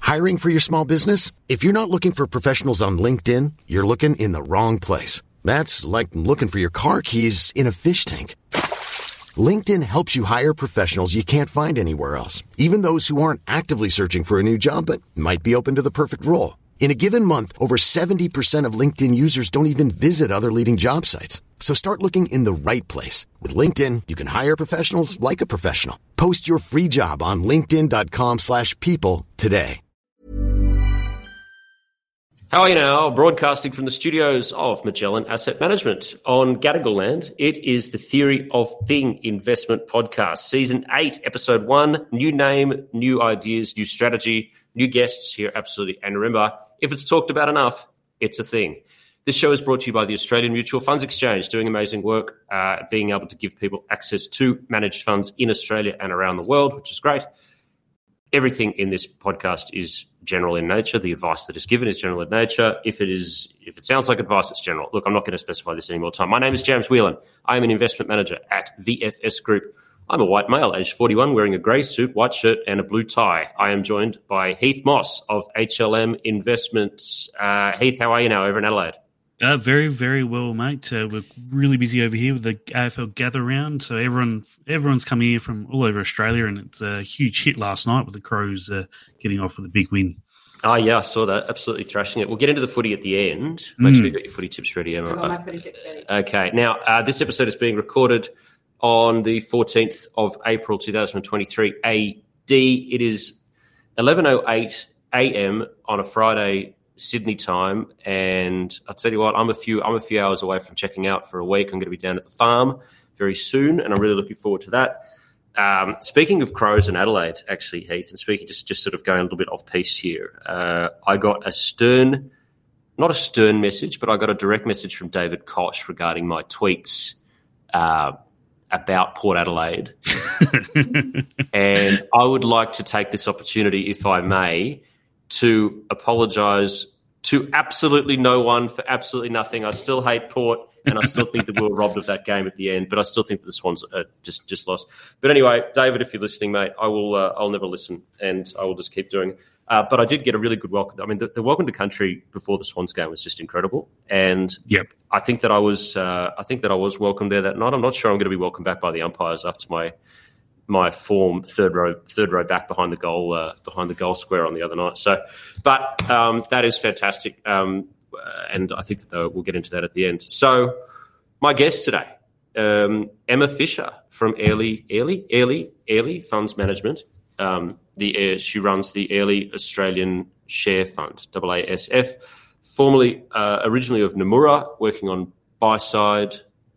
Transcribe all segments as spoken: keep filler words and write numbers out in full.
Hiring for your small business? If you're not looking for professionals on LinkedIn, you're looking in the wrong place. That's like looking for your car keys in a fish tank. LinkedIn helps you hire professionals you can't find anywhere else, even those who aren't actively searching for a new job but might be open to the perfect role. In a given month, over seventy percent of LinkedIn users don't even visit other leading job sites. So start looking in the right place. With LinkedIn, you can hire professionals like a professional. Post your free job on linkedin.com slash people today. How are you now? Broadcasting from the studios of Magellan Asset Management on Gadigal land. It is the Theory of Thing Investment Podcast, Season eight, Episode one. New name, new ideas, new strategy, new guests here, absolutely. And remember, if it's talked about enough, it's a thing. This show is brought to you by the Australian Mutual Funds Exchange, doing amazing work, uh, being able to give people access to managed funds in Australia and around the world, which is great. Everything in this podcast is general in nature. The advice that is given is general in nature. If it is, if it sounds like advice, it's general. Look, I'm not going to specify this any more time. My name is James Whelan. I am an investment manager at V F S Group. I'm a white male, aged forty-one, wearing a grey suit, white shirt, and a blue tie. I am joined by Heath Moss of H L M Investments. Uh, Heath, how are you now over in Adelaide? Uh, very, very well, mate. Uh, we're really busy over here with the A F L gather round. So everyone, everyone's coming here from all over Australia, and it's a huge hit last night with the Crows uh, getting off with a big win. Oh, yeah, I saw that. Absolutely thrashing it. We'll get into the footy at the end. Make mm. sure you got your footy tips ready, Emma. I've got my footy tips ready. Okay. Now, uh, this episode is being recorded on the fourteenth of April, twenty twenty-three A D. It is eleven oh eight a.m. on a Friday, Sydney time, and I'll tell you what, I'm a few I'm a few hours away from checking out for a week. I'm going to be down at the farm very soon, and I'm really looking forward to that. Um, speaking of Crows in Adelaide, actually, Heath, and speaking just, just sort of going a little bit off piece here, uh, I got a stern, not a stern message, but I got a direct message from David Koch regarding my tweets uh, about Port Adelaide. And I would like to take this opportunity, if I may, to apologise to absolutely no one for absolutely nothing. I still hate Port, and I still think that we were robbed of that game at the end, but I still think that the Swans are just, just lost. But anyway, David, if you're listening, mate, I will, uh, I'll never listen, and I will just keep doing it. Uh, but I did get a really good welcome. I mean, the, the welcome to country before the Swans game was just incredible, and yep. I think that I was, uh, I think that I was welcomed there that night. I'm not sure I'm going to be welcomed back by the umpires after my my form third row third row back behind the goal uh, behind the goal square on the other night. So, but um, that is fantastic, um, and I think that we'll get into that at the end. So, my guest today, um, Emma Fisher from Airlie Airlie Airlie Airlie Funds Management. Um, the uh, she runs the Airlie Australian Share Fund, A A S F, formerly uh, originally of Nomura, working on buy side,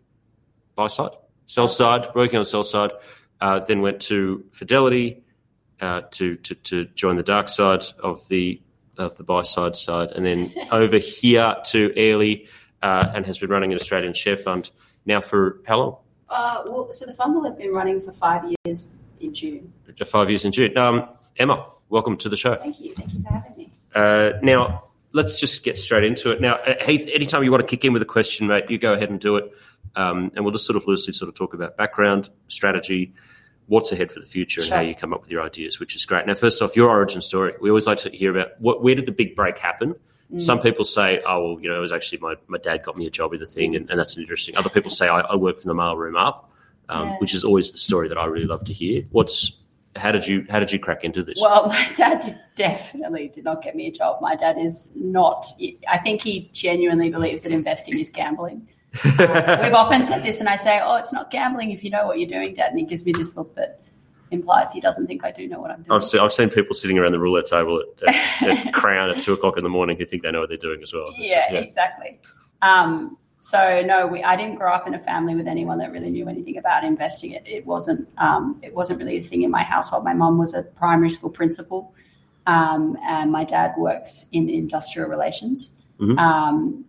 buy side, sell side, working on sell side. Uh, then went to Fidelity uh, to, to to join the dark side of the of the buy side side, and then over here to Airlie, uh, and has been running an Australian share fund now for how long? Uh, well, so the fund will have been running for five years in June. Five years in June. Um, Emma, welcome to the show. Thank you. Thank you for having me. Uh, now, let's just get straight into it. Now, uh, Heath, anytime you want to kick in with a question, mate, you go ahead and do it. Um, and we'll just sort of loosely sort of talk about background, strategy, what's ahead for the future, and sure. how you come up with your ideas, which is great. Now, first off, your origin story. We always like to hear about what, where did the big break happen? Mm. Some people say, oh, well, you know, it was actually my, my dad got me a job in the thing, and, and that's interesting. Other people say, I, I work from the mailroom up, um, yeah. which is always the story that I really love to hear. What's how did you how did you crack into this? Well, my dad did, definitely did not get me a job. My dad is not. I think he genuinely believes that investing is gambling. uh, we've often said this, and I say, oh, it's not gambling if you know what you're doing, Dad. And he gives me this look that implies he doesn't think I do know what I'm doing. I've seen, I've seen people sitting around the roulette table at, at, at Crown at two o'clock in the morning who think they know what they're doing as well. Yeah, yeah, exactly. Um, so, no, we, I didn't grow up in a family with anyone that really knew anything about investing. It, it wasn't um, it wasn't really a thing in my household. My mum was a primary school principal, um, and my dad works in industrial relations. Mm-hmm. Um,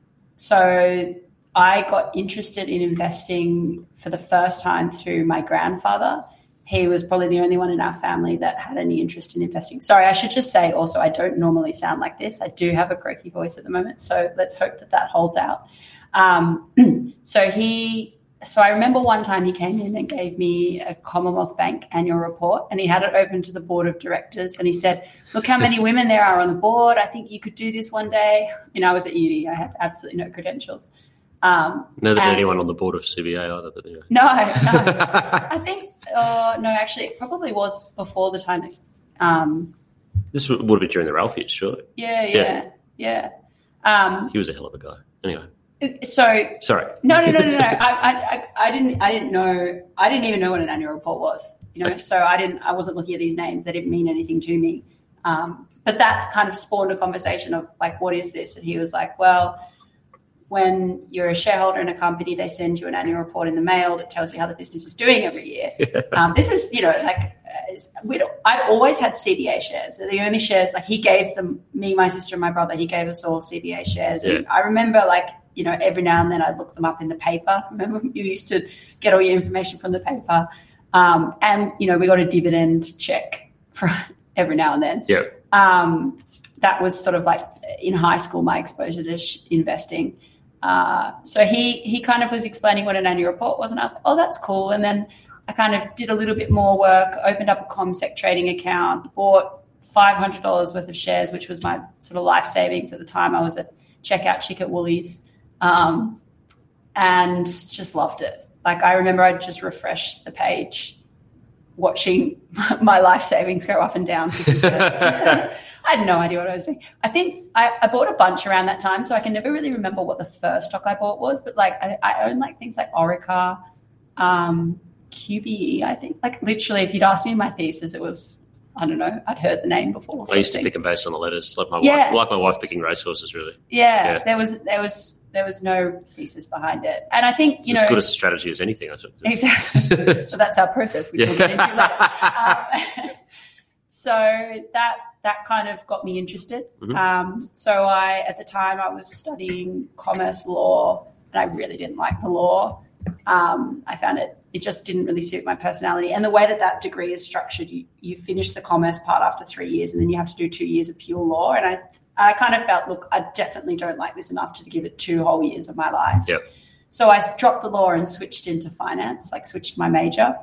so I got interested in investing for the first time through my grandfather. He was probably the only one in our family that had any interest in investing. Sorry, I should just say also I don't normally sound like this. I do have a croaky voice at the moment, so let's hope that that holds out. Um, so he so I remember one time he came in and gave me a Commonwealth Bank annual report, and he had it open to the board of directors, and he said, look how many women there are on the board. I think you could do this one day. You know, I was at uni. I had absolutely no credentials. Um, Never and, did anyone on the board of C B A either. But anyway. No, no. I think, uh, no, actually, it probably was before the time that um, this would have been during the Ralph years, surely. Yeah, yeah, yeah. yeah. Um, he was a hell of a guy. Anyway. So sorry. No, no, no, no, no. I, I, I didn't, I didn't know. I didn't even know what an annual report was. You know, okay. So I didn't. I wasn't looking at these names. They didn't mean anything to me. Um, but that kind of spawned a conversation of like, what is this? And he was like, well, when you're a shareholder in a company, they send you an annual report in the mail that tells you how the business is doing every year. Yeah. Um, this is, you know, like we'd, I'd always had C B A shares. They're the only shares. Like he gave them, me, my sister, and my brother. He gave us all C B A shares. Yeah. And I remember like. You know, every now and then I'd look them up in the paper. Remember, you used to get all your information from the paper. Um, and, you know, we got a dividend check for every now and then. Yeah. Um, that was sort of like in high school, my exposure to sh- investing. Uh, so he he kind of was explaining what an annual report was, and I was like, oh, that's cool. And then I kind of did a little bit more work, opened up a CommSec trading account, bought five hundred dollars worth of shares, which was my sort of life savings at the time. I was a checkout chick at Woolies. Um, and just loved it. Like I remember I'd just refresh the page watching my life savings go up and down. Because I had no idea what I was doing. I think I, I bought a bunch around that time, so I can never really remember what the first stock I bought was, but like I, I own like things like Orica, um, Q B E, I think. Like literally if you'd asked me my thesis, it was, I don't know, I'd heard the name before. I used to pick them based on the letters, like my yeah. wife, like my wife picking racehorses, really. Yeah, yeah, there was there was there was no thesis behind it, and I think you it's know as good as a strategy as anything. I suppose. Exactly. So that's our process. We yeah. will get into that. Um, so that that kind of got me interested. Mm-hmm. Um, so I, at the time, I was studying commerce law, and I really didn't like the law. Um, I found it. It just didn't really suit my personality. And the way that that degree is structured, you, you finish the commerce part after three years and then you have to do two years of pure law. And I, I kind of felt, look, I definitely don't like this enough to give it two whole years of my life. Yep. So I dropped the law and switched into finance, like switched my major.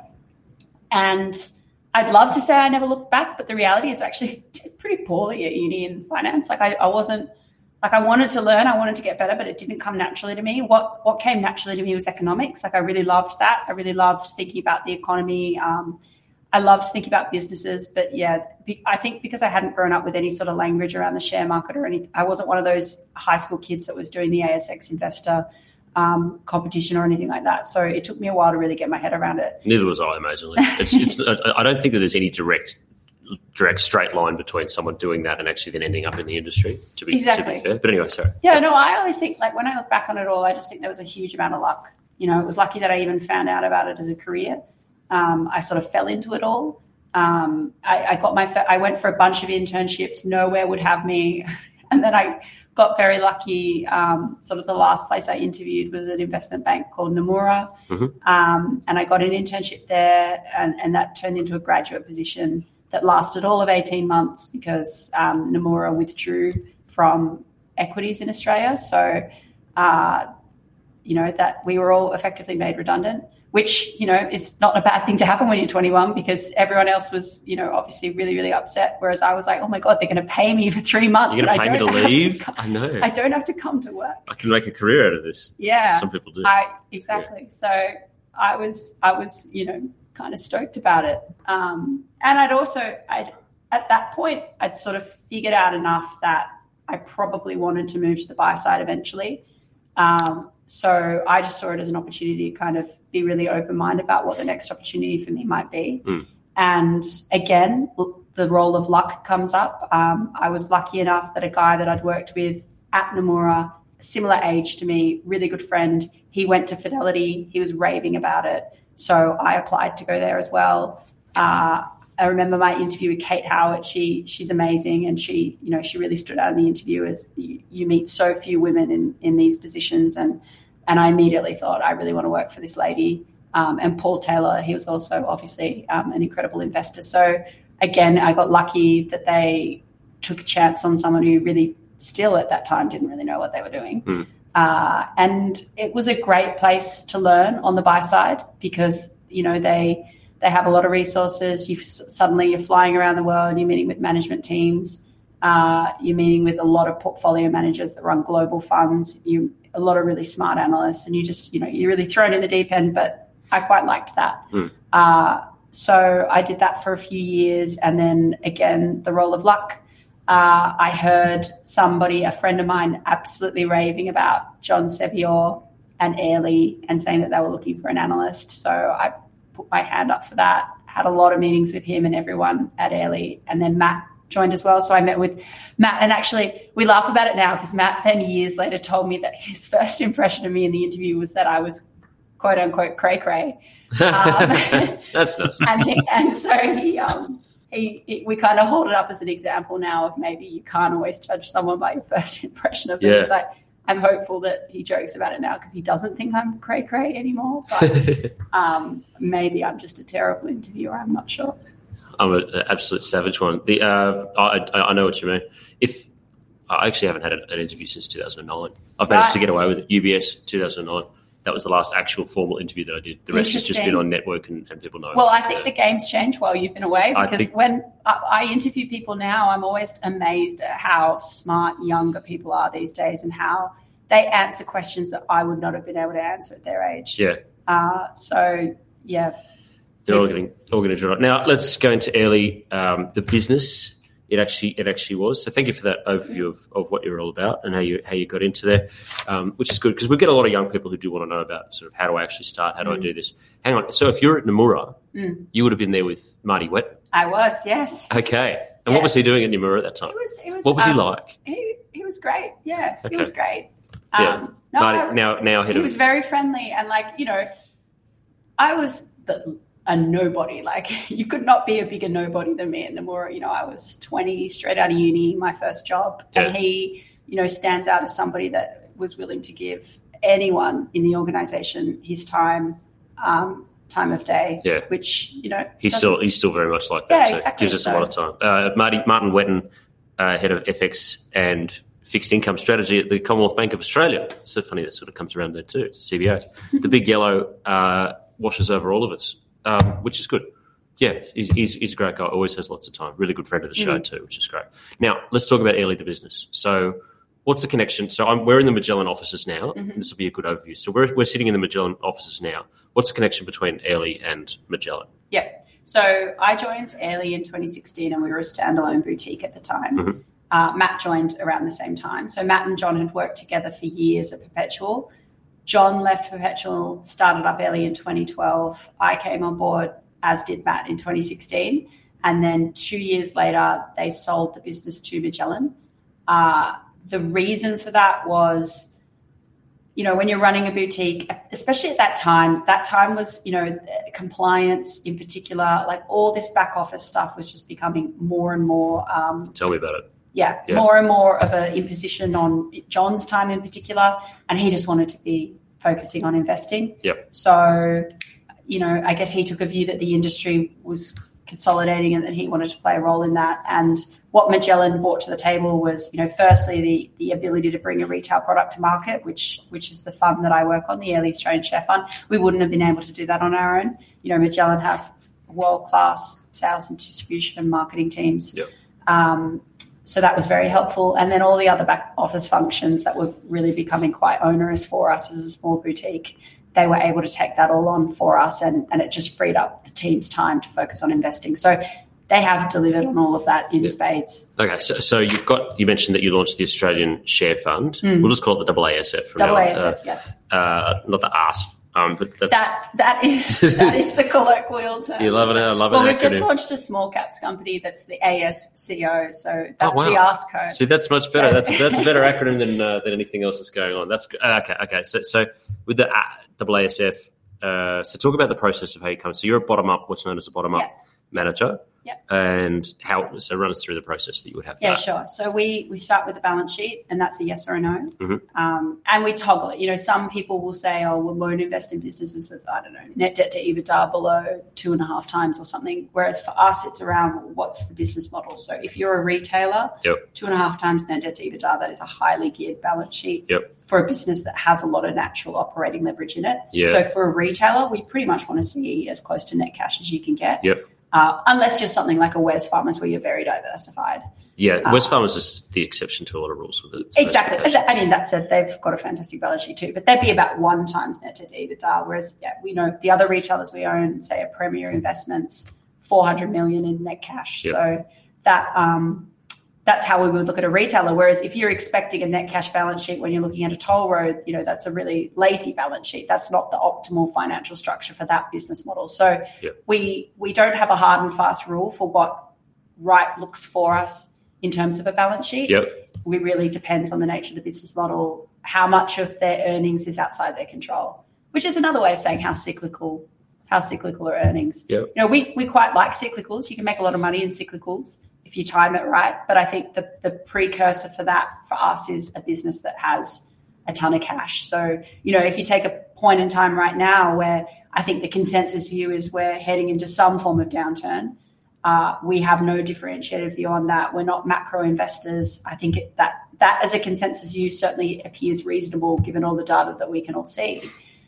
And I'd love to say I never looked back, but the reality is I actually did pretty poorly at uni in finance. Like I, I wasn't, Like I wanted to learn, I wanted to get better, but it didn't come naturally to me. What what came naturally to me was economics. Like I really loved that. I really loved thinking about the economy. Um, I loved thinking about businesses. But yeah, I think because I hadn't grown up with any sort of language around the share market or anything, I wasn't one of those high school kids that was doing the A S X investor um, competition or anything like that. So it took me a while to really get my head around it. Neither was I, amazingly. It's, it's, I don't think that there's any direct direct straight line between someone doing that and actually then ending up in the industry, to be, exactly. to be fair. But anyway, sorry. Yeah, no, I always think, like, when I look back on it all, I just think there was a huge amount of luck. You know, it was lucky that I even found out about it as a career. Um, I sort of fell into it all. Um, I, I got my, I went for a bunch of internships. Nowhere would have me. And then I got very lucky. Um, sort of the last place I interviewed was an investment bank called Nomura. Mm-hmm. Um, and I got an internship there, and, and that turned into a graduate position that lasted all of eighteen months because um, Nomura withdrew from equities in Australia. So, uh, you know, that we were all effectively made redundant, which, you know, is not a bad thing to happen when you're twenty-one because everyone else was, you know, obviously really, really upset. Whereas I was like, oh, my God, they're going to pay me for three months. You're going to pay me to leave? To come, I know. I don't have to come to work. I can make a career out of this. Yeah. Some people do. I, exactly. Yeah. So I was, I was, you know, kind of stoked about it. Um, and I'd also, I'd, at that point, I'd sort of figured out enough that I probably wanted to move to the buy side eventually. Um, so I just saw it as an opportunity to kind of be really open-minded about what the next opportunity for me might be. Mm. And again, the role of luck comes up. Um, I was lucky enough that a guy that I'd worked with at Nomura, similar age to me, really good friend, he went to Fidelity. He was raving about it. So I applied to go there as well. Uh, I remember my interview with Kate Howard. She she's amazing, and she you know she really stood out in the interview as you, you meet so few women in, in these positions, and and I immediately thought I really want to work for this lady. Um, and Paul Taylor, he was also obviously um, an incredible investor. So again, I got lucky that they took a chance on someone who really still at that time didn't really know what they were doing. Mm. Uh, and it was a great place to learn on the buy side because, you know, they they have a lot of resources. You suddenly you're flying around the world, you're meeting with management teams, uh, you're meeting with a lot of portfolio managers that run global funds, you a lot of really smart analysts, and you just, you know, you're really thrown in the deep end, but I quite liked that. Mm. Uh, so I did that for a few years, and then again, the role of luck. Uh, I heard somebody, a friend of mine, absolutely raving about John Sevior and Airlie and saying that they were looking for an analyst. So I put my hand up for that, had a lot of meetings with him and everyone at Airlie, and then Matt joined as well. So I met with Matt, and actually we laugh about it now because Matt then years later told me that his first impression of me in the interview was that I was quote unquote cray cray. Um, That's nice. And, he, and so he, um, he, he, we kind of hold it up as an example now of maybe you can't always judge someone by your first impression of them. Yeah. Like, I'm hopeful that he jokes about it now because he doesn't think I'm cray cray anymore. But um, maybe I'm just a terrible interviewer. I'm not sure. I'm an absolute savage one. The uh, I, I know what you mean. If I actually haven't had an interview since two thousand nine. I've managed right. to get away with it. U B S two thousand nine. That was the last actual formal interview that I did. The rest has just been on network and, and people know. Well, I think yeah. the game's changed while you've been away because think, when I, I interview people now, I'm always amazed at how smart younger people are these days and how they answer questions that I would not have been able to answer at their age. Yeah. Uh, so, yeah. They're all getting all getting right. Now let's go into Airlie, um, the business. It actually it actually was. So thank you for that overview of, of what you're all about and how you how you got into there, um, which is good because we get a lot of young people who do want to know about sort of how do I actually start, how do mm. I do this. Hang on. So if you're at Nomura, mm. you would have been there with Marty Wetton. I was, yes. Okay. And yes. what was he doing at Nomura at that time? It was, it was, what was um, he like? He he was great. Yeah, okay. he was great. Um, yeah. No, Marty, I, now now head he of. was very friendly and like you know, I was the. a nobody. Like you could not be a bigger nobody than me at Nomura. You know, I was twenty, straight out of uni, my first job. Yeah. And he, you know, stands out as somebody that was willing to give anyone in the organization his time, um, time of day. Yeah. Which, you know. He's still he's still very much like that. Yeah, so exactly. Gives us so. a lot of time. Uh, Marty, Martin Wetton, uh, head of F X and fixed income strategy at the Commonwealth Bank of Australia. It's so funny that sort of comes around there too, C B A. The big yellow uh, washes over all of us. Um, which is good. Yeah, he's, he's, he's a great guy. Always has lots of time. Really good friend of the show mm. too, which is great. Now, let's talk about Airlie, the business. So what's the connection? So I'm, we're in the Magellan offices now. Mm-hmm. And this will be a good overview. So we're we're sitting in the Magellan offices now. What's the connection between Airlie and Magellan? Yeah. So I joined Airlie in twenty sixteen and we were a standalone boutique at the time. Mm-hmm. Uh, Matt joined around the same time. So Matt and John had worked together for years at Perpetual. John left Perpetual, started up Airlie in twenty twelve. I came on board, as did Matt, in twenty sixteen. And then two years later, they sold the business to Magellan. Uh, the reason for that was, you know, when you're running a boutique, especially at that time, that time was, you know, compliance in particular, like all this back office stuff was just becoming more and more. Um, Tell me about it. Yeah, yeah, more and more of an imposition on John's time in particular, and he just wanted to be focusing on investing. Yep. So, you know, I guess he took a view that the industry was consolidating and that he wanted to play a role in that. And what Magellan brought to the table was, you know, firstly, the the ability to bring a retail product to market, which which is the fund that I work on, the Airlie Australian Share Fund. We wouldn't have been able to do that on our own. You know, Magellan have world-class sales and distribution and marketing teams. Yep. Um, So that was very helpful. And then all the other back office functions that were really becoming quite onerous for us as a small boutique, they were able to take that all on for us, and, and it just freed up the team's time to focus on investing. So they have delivered on all of that in yeah. spades. Okay, so, so you've got, you mentioned that you launched the Australian Share Fund. Mm. We'll just call it the A A S F from now on. A A S F, uh, yes. Uh, not the A S F. Um, but that's, that that is that is the colloquial term. You love it. I love it. Well, we've just launched a small caps company that's the A S C O, so that's oh, wow. the ask code. See, that's much better. So, that's that's a better acronym than uh, than anything else that's going on. That's good. Okay. Okay. So so with the A A S F, uh, so talk about the process of how you come. So you're a bottom up, what's known as a bottom up yeah. manager. Yep. And how, so run us through the process that you would have. Yeah, that. sure. So we, we start with the balance sheet, and that's a yes or a no. Mm-hmm. Um, and we toggle it. You know, some people will say, oh, we won't invest in businesses with, I don't know, net debt to EBITDA below two and a half times or something. Whereas for us, it's around what's the business model. So if you're a retailer, yep. two and a half times net debt to EBITDA, that is a highly geared balance sheet. Yep. For a business that has a lot of natural operating leverage in it. Yeah. So for a retailer, we pretty much want to see as close to net cash as you can get. Yep. Uh, unless you're something like a Wesfarmers where you're very diversified. Yeah, uh, Wesfarmers is the exception to a lot of rules with it. Exactly. I mean, that said, they've got a fantastic balance sheet too, but they'd be about one times net to EBITDA, whereas yeah, we know the other retailers we own, say a Premier Investments, four hundred million in net cash. Yep. So that um, that's how we would look at a retailer. Whereas if you're expecting a net cash balance sheet when you're looking at a toll road, you know, that's a really lazy balance sheet. That's not the optimal financial structure for that business model. So yep. we we don't have a hard and fast rule for what right looks for us in terms of a balance sheet. Yep. We really depends on the nature of the business model, how much of their earnings is outside their control, which is another way of saying how cyclical how cyclical are earnings. Yep. You know, we we quite like cyclicals. You can make a lot of money in cyclicals if you time it right. But I think the, the precursor for that for us is a business that has a ton of cash. So, you know, if you take a point in time right now where I think the consensus view is we're heading into some form of downturn, uh, we have no differentiated view on that. We're not macro investors. I think it, that that as a consensus view certainly appears reasonable given all the data that we can all see.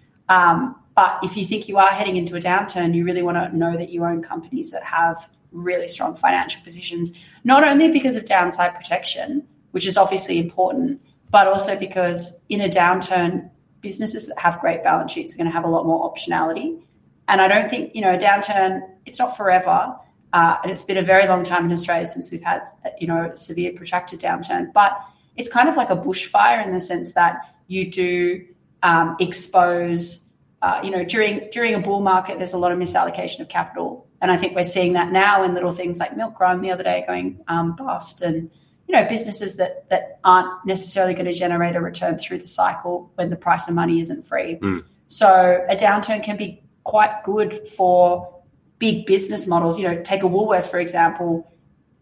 Um, but if you think you are heading into a downturn, you really want to know that you own companies that have really strong financial positions, not only because of downside protection, which is obviously important, but also because in a downturn, businesses that have great balance sheets are going to have a lot more optionality. And I don't think, you know, a downturn, it's not forever. Uh, and it's been a very long time in Australia since we've had, you know, a severe protracted downturn. But it's kind of like a bushfire in the sense that you do um, expose, uh, you know, during during a bull market, there's a lot of misallocation of capital. And I think we're seeing that now in little things like Milk Run the other day going um, bust, and, you know, businesses that that aren't necessarily going to generate a return through the cycle when the price of money isn't free. Mm. So a downturn can be quite good for big business models. You know, take a Woolworths, for example.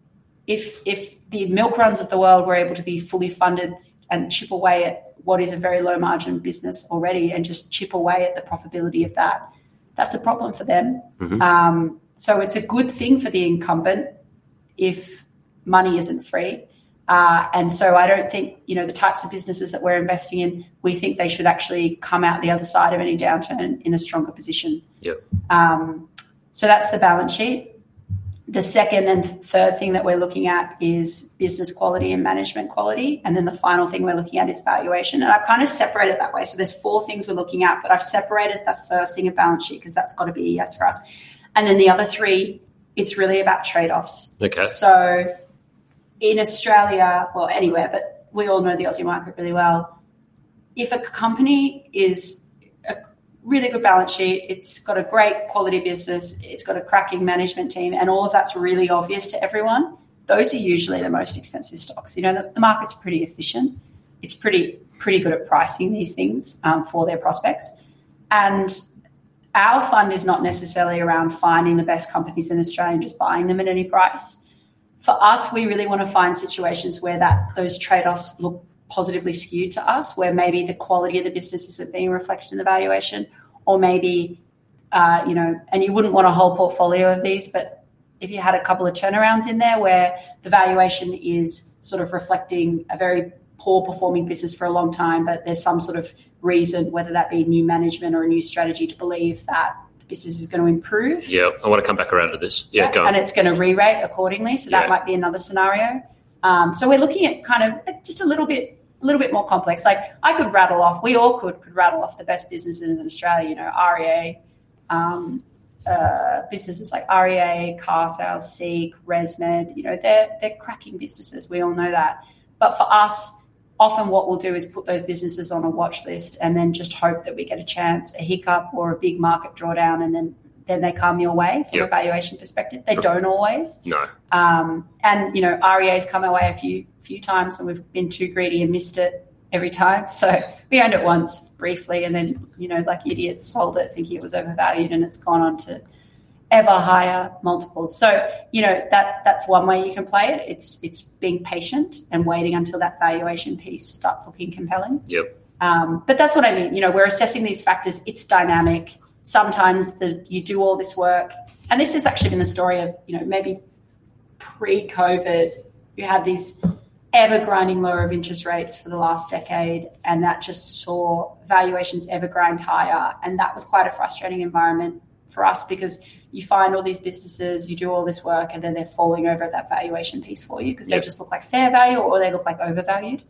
If if the Milk Runs of the world were able to be fully funded and chip away at what is a very low margin business already and just chip away at the profitability of that, that's a problem for them. Mm-hmm. Um, so it's a good thing for the incumbent if money isn't free. Uh, and so I don't think, you know, the types of businesses that we're investing in, we think they should actually come out the other side of any downturn in a stronger position. Yep. Um, so that's the balance sheet. The second and third thing that we're looking at is business quality and management quality. And then the final thing we're looking at is valuation. And I've kind of separated it that way. So there's four things we're looking at, but I've separated the first thing of balance sheet because that's got to be a yes for us. And then the other three, it's really about trade-offs. Okay. So in Australia, well, anywhere, but we all know the Aussie market really well. If a company is a really good balance sheet, it's got a great quality business, it's got a cracking management team, and all of that's really obvious to everyone, those are usually the most expensive stocks. You know, the, the market's pretty efficient. It's pretty pretty good at pricing these things um, for their prospects. And our fund is not necessarily around finding the best companies in Australia and just buying them at any price. For us, we really want to find situations where that those trade-offs look positively skewed to us, where maybe the quality of the business isn't being reflected in the valuation, or maybe, uh, you know, and you wouldn't want a whole portfolio of these, but if you had a couple of turnarounds in there where the valuation is sort of reflecting a very poor performing business for a long time, but there's some sort of reason, whether that be new management or a new strategy, to believe that the business is going to improve. Yeah, I want to come back around to this. Yeah, yeah go on. And it's going to re-rate accordingly. So that Yeah. might be another scenario. Um, so we're looking at kind of just a little bit a little bit more complex. Like I could rattle off, we all could could rattle off the best businesses in Australia, you know, R E A, um, uh, businesses like R E A, Carsales, Seek, ResMed, you know, they're, they're cracking businesses. We all know that. But for us, often what we'll do is put those businesses on a watch list and then just hope that we get a chance, a hiccup or a big market drawdown, and then, then they come your way from Yep. a valuation perspective. They don't always. No. Um, and, you know, R E A's come our way a few few times and we've been too greedy and missed it every time. So we owned it once briefly and then, you know, like idiots sold it thinking it was overvalued and it's gone on to ever higher multiples. So, you know, that that's one way you can play it. It's it's being patient and waiting until that valuation piece starts looking compelling. Yep. Um, but that's what I mean. You know, we're assessing these factors. It's dynamic. Sometimes the, you do all this work. And this has actually been the story of, you know, maybe pre-COVID, you had these ever-grinding lower of interest rates for the last decade, and that just saw valuations ever grind higher. And that was quite a frustrating environment for us because you find all these businesses, you do all this work, and then they're falling over at that valuation piece for you because yep. they just look like fair value or they look like overvalued.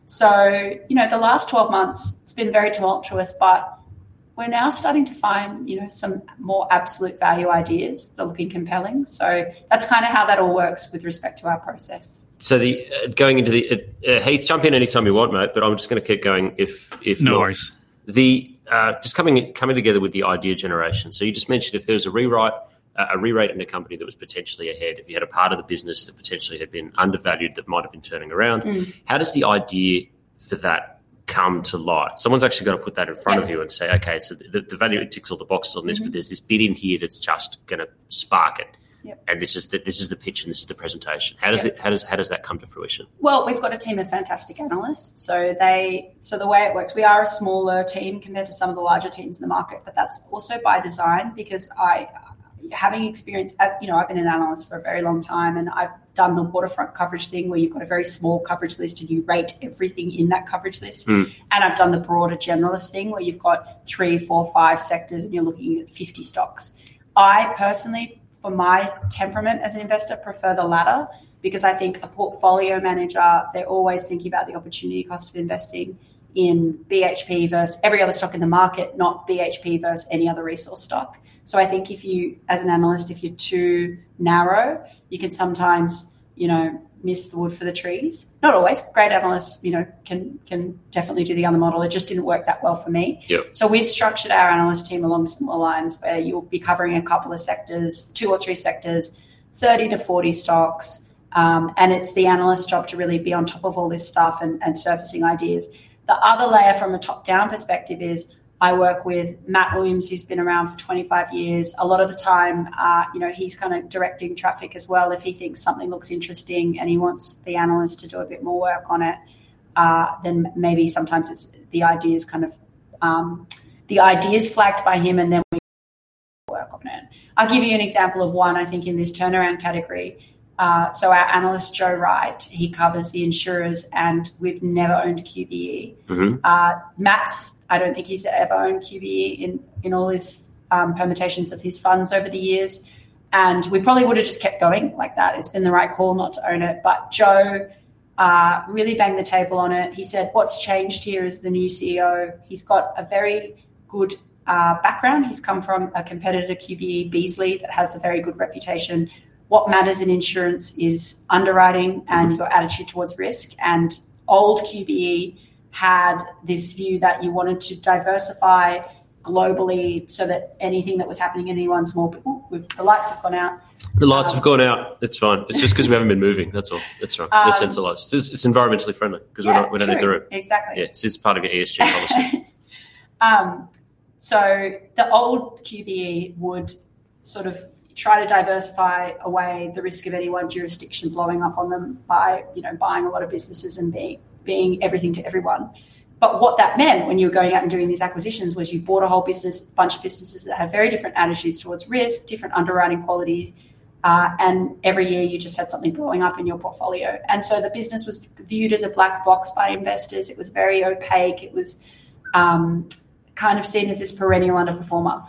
So, you know, the last twelve months, it's been very tumultuous, but we're now starting to find, you know, some more absolute value ideas that are looking compelling. So that's kind of how that all works with respect to our process. So the uh, going into the uh, uh, Heath, jump in anytime you want, mate. But I'm just going to keep going. If if no not. worries. The uh, just coming coming together with the idea generation. So you just mentioned if there was a rewrite, uh, a re-rate in a company that was potentially ahead. If you had a part of the business that potentially had been undervalued that might have been turning around, mm. how does the idea for that come to light? Someone's actually got to put that in front yeah. of you and say, okay, so the, the value it ticks all the boxes on this, mm-hmm. but there's this bit in here that's just going to spark it. Yep. And this is the this is the pitch and this is the presentation. How does yep. it how does how does that come to fruition? Well, we've got a team of fantastic analysts. So they so the way it works, we are a smaller team compared to some of the larger teams in the market, but that's also by design because I having experience at, you know, I've been an analyst for a very long time and I've done the waterfront coverage thing where you've got a very small coverage list and you rate everything in that coverage list. Mm. And I've done the broader generalist thing where you've got three, four, five sectors and you're looking at fifty stocks. I personally, for my temperament as an investor, prefer the latter because I think a portfolio manager, they're always thinking about the opportunity cost of investing in B H P versus every other stock in the market, not B H P versus any other resource stock. So I think if you, as an analyst, if you're too narrow, you can sometimes, you know, miss the wood for the trees. Not always. Great analysts, you know, can can definitely do the other model. It just didn't work that well for me. Yep. So we've structured our analyst team along similar lines where you'll be covering a couple of sectors, two or three sectors, thirty to forty stocks. Um, and it's the analyst's job to really be on top of all this stuff and, and surfacing ideas. The other layer from a top-down perspective is I work with Matt Williams, who's been around for twenty-five years. A lot of the time, uh, you know, he's kind of directing traffic as well. If he thinks something looks interesting and he wants the analyst to do a bit more work on it, uh, then maybe sometimes it's the ideas kind of um, the ideas flagged by him, and then we work on it. I'll give you an example of one. I think in this turnaround category. Uh, so our analyst, Joe Wright, he covers the insurers and we've never owned Q B E. Mm-hmm. Uh, Matt's, I don't think he's ever owned Q B E in, in all his um, permutations of his funds over the years. And we probably would have just kept going like that. It's been the right call not to own it. But Joe uh, really banged the table on it. He said, what's changed here is the new C E O. He's got a very good uh, background. He's come from a competitor, Q B E, Beazley, that has a very good reputation. What matters in insurance is underwriting and your attitude towards risk. And old Q B E had this view that you wanted to diversify globally so that anything that was happening in any one small people, the lights have gone out. The lights um, have gone out. It's fine. It's just because we haven't been moving. That's all. That's right. Um, That's centralised. It's, it's environmentally friendly because yeah, we don't, we don't need the room. Exactly. Yeah, it's, it's part of your E S G policy. um, so the old Q B E would sort of try to diversify away the risk of any one jurisdiction blowing up on them by, you know, buying a lot of businesses and being being everything to everyone. But what that meant when you were going out and doing these acquisitions was you bought a whole business, bunch of businesses that had very different attitudes towards risk, different underwriting qualities, uh, and every year you just had something blowing up in your portfolio. And so the business was viewed as a black box by investors. It was very opaque. It was um, kind of seen as this perennial underperformer.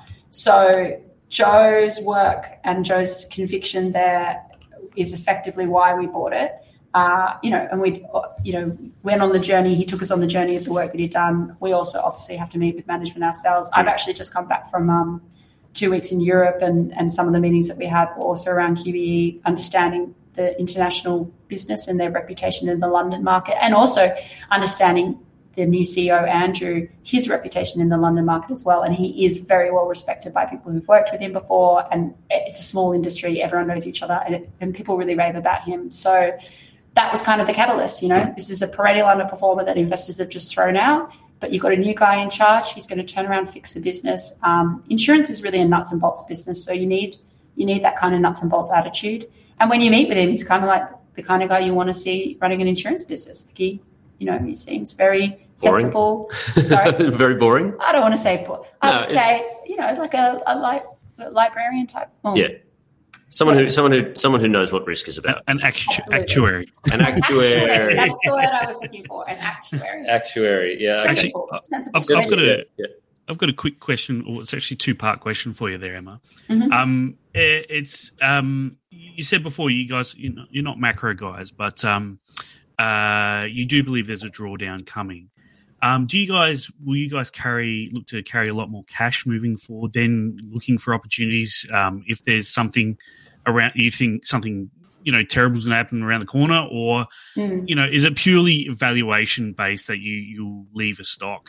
So Joe's work and Joe's conviction there is effectively why we bought it. Uh, you know, and we, you know, went on the journey. He took us on the journey of the work that he'd done. We also obviously have to meet with management ourselves. I've actually just come back from um, two weeks in Europe, and, and some of the meetings that we had were also around Q B E, understanding the international business and their reputation in the London market, and also understanding the new C E O, Andrew, his reputation in the London market as well. And he is very well respected by people who've worked with him before. And it's a small industry. Everyone knows each other, and, it, and people really rave about him. So that was kind of the catalyst, you know. This is a perennial underperformer that investors have just thrown out, but you've got a new guy in charge. He's going to turn around, fix the business. Um, insurance is really a nuts and bolts business, so you need You need that kind of nuts and bolts attitude. And when you meet with him, he's kind of like the kind of guy you want to see running an insurance business. Like he, you know, he seems very sensible. Sorry, very boring. I don't want to say poor. I No, would it's- say, you know, like a, a, li- a librarian type. Well, Yeah. Someone who someone who someone who knows what risk is about. An actu- Absolutely. actuary. An actuary. That's the word I was looking for. An actuary. Actuary, yeah. Actually, Sensible. I've, Sensible I've got strategy. a Yeah. I've got a quick question, or it's actually a two part question for you there, Emma. Mhm. Um, eh, it's um, you said before, you guys, you know, you're not macro guys, but um, uh, you do believe there's a drawdown coming. Um, do you guys will you guys carry look to carry a lot more cash moving forward? Then looking for opportunities. Um, if there's something around, you think something you know terrible is going to happen around the corner, or Mm. you know, is it purely valuation based that you you leave a stock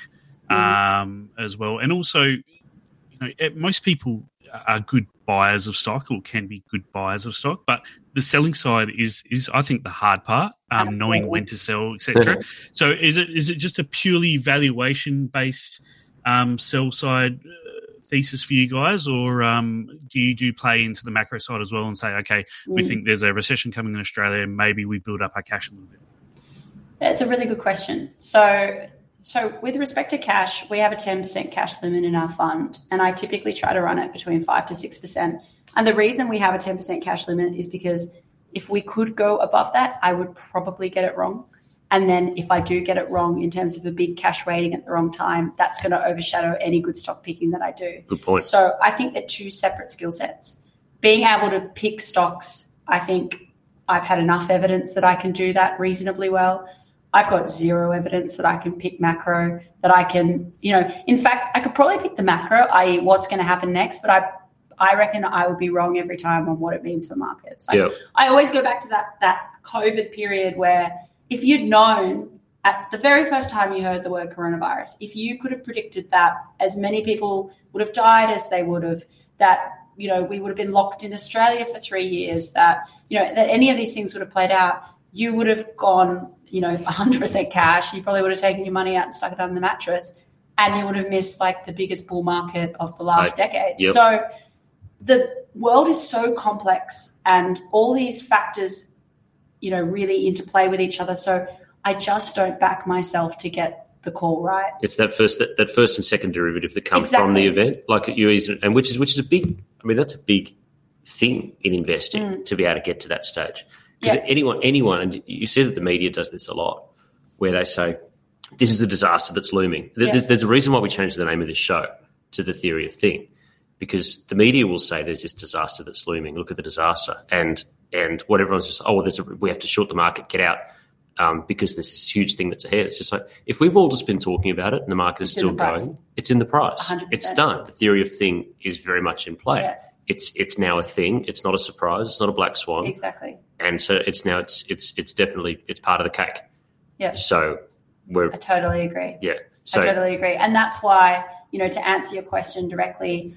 um, as well? And also, you know, eh, most people are good buyers of stock or can be good buyers of stock, but the selling side is is I think the hard part, um, knowing Absolutely. when to sell, et cetera. So is it is it just a purely valuation based um, sell side uh, thesis for you guys, or um, do you do play into the macro side as well and say, okay, we Mm. think there's a recession coming in Australia, maybe we build up our cash a little bit? It's a really good question. So, so with respect to cash, we have a ten percent cash limit in our fund, and I typically try to run it between five to six percent. And the reason we have a ten percent cash limit is because if we could go above that, I would probably get it wrong. And then if I do get it wrong in terms of a big cash weighting at the wrong time, that's going to overshadow any good stock picking that I do. Good point. So I think they're two separate skill sets. Being able to pick stocks, I think I've had enough evidence that I can do that reasonably well. I've got zero evidence that I can pick macro, that I can, you know, in fact, I could probably pick the macro, that is what's going to happen next, but I I reckon I will be wrong every time on what it means for markets. Like, Yeah. I always go back to that that COVID period where if you'd known at the very first time you heard the word coronavirus, if you could have predicted that as many people would have died as they would have, that, you know, we would have been locked in Australia for three years, that, you know, that any of these things would have played out, you would have gone, you know, one hundred percent cash. You probably would have taken your money out and stuck it on the mattress, and you would have missed like the biggest bull market of the last Right. decade. Yep. So the world is so complex, and all these factors, you know, really interplay with each other. So I just don't back myself to get the call right. It's that first that, that first and second derivative that come Exactly. from the event, like you easily, and which is which is a big. I mean, that's a big thing in investing to be able to get to that stage. Because Mm. Yeah. anyone, anyone, and you see that the media does this a lot, where they say this is a disaster that's looming. There- Yeah. There's, there's a reason why we changed the name of this show to The Theory of Thing, because the media will say there's this disaster that's looming. Look at the disaster, and and what everyone's just, oh, well, there's a, we have to short the market, get out. Um, because there's this huge thing that's ahead. It's just like, if we've all just been talking about it and the market is It's in still the price. going, it's in the price. one hundred It's percent. done. The theory of thing is very much in play. Yeah. It's it's now a thing. It's not a surprise. It's not a black swan. Exactly. And so it's now it's it's it's definitely it's part of the cake. Yeah. So we're I totally agree. yeah. So I totally agree. And that's why, you know, to answer your question directly,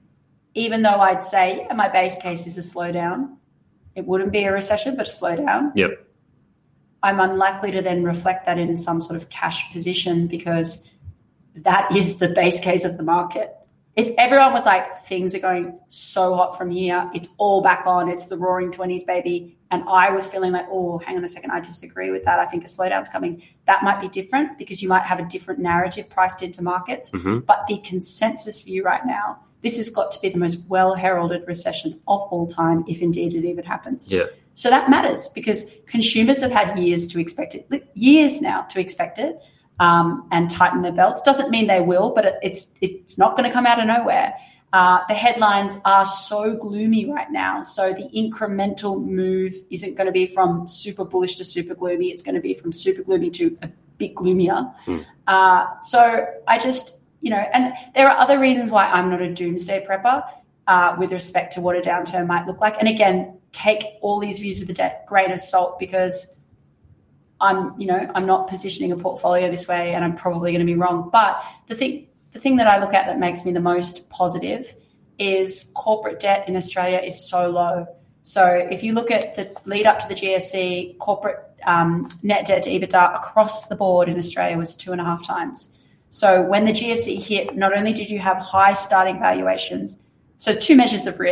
even though I'd say, yeah, my base case is a slowdown, it wouldn't be a recession, but a slowdown. yep. I'm unlikely to then reflect that in some sort of cash position, because that is the base case of the market. If everyone was like, things are going so hot from here, it's all back on, it's the roaring twenties, baby, and I was feeling like, oh, hang on a second, I disagree with that, I think a slowdown's coming, that might be different, because you might have a different narrative priced into markets. Mhm. But the consensus view right now, this has got to be the most well-heralded recession of all time, if indeed it even happens. Yeah. So that matters, because consumers have had years to expect it, years now to expect it, um, and tighten their belts. Doesn't mean they will, but it, it's it's not going to come out of nowhere. Uh, the headlines are so gloomy right now. So the incremental move isn't going to be from super bullish to super gloomy. It's going to be from super gloomy to a bit gloomier. Mm. Uh, so I just, you know, and there are other reasons why I'm not a doomsday prepper uh, with respect to what a downturn might look like. And again, take all these views with a de- grain of salt, because I'm, you know, I'm not positioning a portfolio this way, and I'm probably going to be wrong. But the thing, the thing that I look at that makes me the most positive is corporate debt in Australia is so low. So if you look at the lead up to the G F C, corporate um, net debt to EBITDA across the board in Australia was two and a half times. So when the G F C hit, not only did you have high starting valuations, so two measures of risk,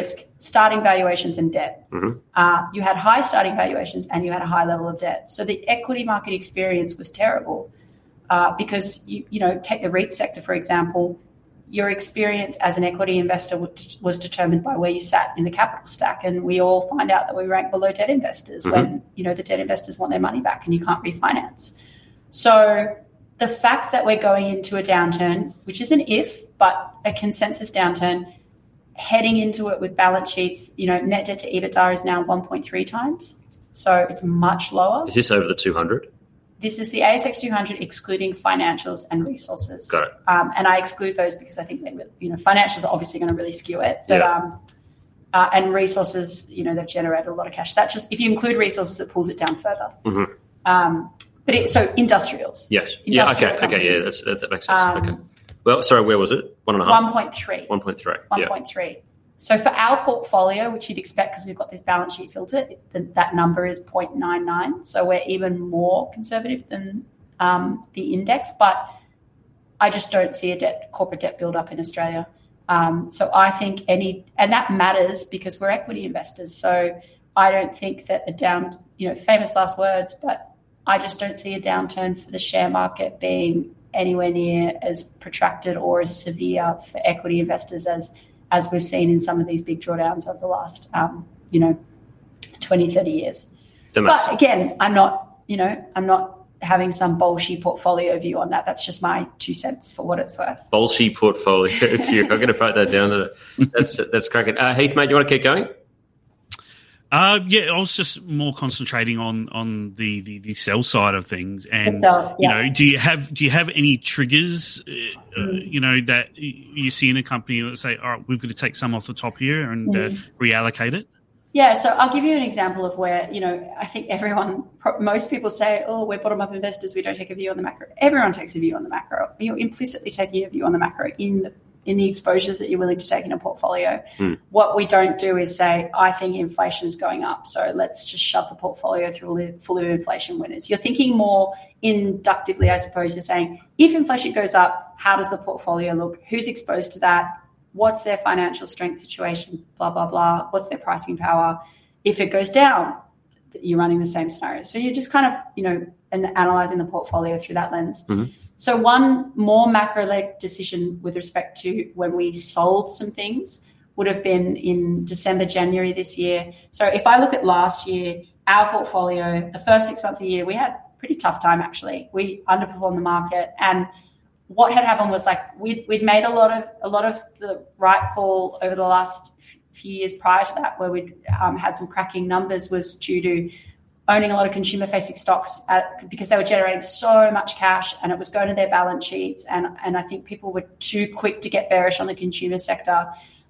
starting valuations and debt. Mm-hmm. Uh, you had high starting valuations and you had a high level of debt. So the equity market experience was terrible uh, because, you, you know, take the REIT sector, for example. Your experience as an equity investor was determined by where you sat in the capital stack. And we all find out that we rank below debt investors mm-hmm. when, you know, the debt investors want their money back and you can't refinance. So the fact that we're going into a downturn, which is an if, but a consensus downturn, heading into it with balance sheets, you know, net debt to EBITDA is now one point three times. So it's much lower. Is this over the two hundred? This is the A S X two hundred excluding financials and resources. Got it. Um, and I exclude those because I think they, you know, financials are obviously going to really skew it. But, yeah. um, uh, and resources, you know, they've generated a lot of cash. That just, if you include resources, it pulls it down further. Mm-hmm. Um, but it, so industrials. Yes. Industrial yeah. Okay. companies. Okay. Yeah. That's, that, that makes sense. Um, okay. Well, sorry. Where was it? One and a half. One point three. One point three. One point three. So for our portfolio, which you'd expect because we've got this balance sheet filter, the, that number is zero point nine nine. So we're even more conservative than um, the index. But I just don't see a debt, corporate debt build up in Australia. Um, so I think any, and that matters because we're equity investors. So I don't think that a down, you know, famous last words, but I just don't see a downturn for the share market being anywhere near as protracted or as severe for equity investors as as we've seen in some of these big drawdowns over the last, um, you know, twenty, thirty years. But again, I'm not, you know, I'm not having some bolshy portfolio view on that. That's just my two cents for what it's worth. Bolshy portfolio view. I'm going to write that down. That's that's cracking. Uh, Heath, mate, you want to keep going? Uh, yeah, I was just more concentrating on on the, the, the sell side of things, and sell, yeah. you know, do you have do you have any triggers, uh, mm. you know, that you see in a company that say, all right, we've got to take some off the top here and mm. uh, reallocate it? Yeah, so I'll give you an example of where, you know, I think everyone, most people say, oh, we're bottom up investors, we don't take a view on the macro. Everyone takes a view on the macro. You're implicitly taking a view on the macro in the in the exposures that you're willing to take in a portfolio. Hmm. What we don't do is say, I think inflation is going up, so let's just shove the portfolio through full of inflation winners. You're thinking more inductively, I suppose. You're saying, if inflation goes up, how does the portfolio look? Who's exposed to that? What's their financial strength situation? Blah, blah, blah. What's their pricing power? If it goes down, you're running the same scenario. So you're just kind of, you know, and analysing the portfolio through that lens. Mm-hmm. So one more macro-led decision with respect to when we sold some things would have been in December, January this year. So if I look at last year, our portfolio, the first six months of the year, we had a pretty tough time, actually. We underperformed the market. And what had happened was like we'd, we'd made a lot of a lot of the right call over the last few years prior to that, where we'd um, had some cracking numbers, was due to owning a lot of consumer-facing stocks at, because they were generating so much cash and it was going to their balance sheets. And, and I think people were too quick to get bearish on the consumer sector.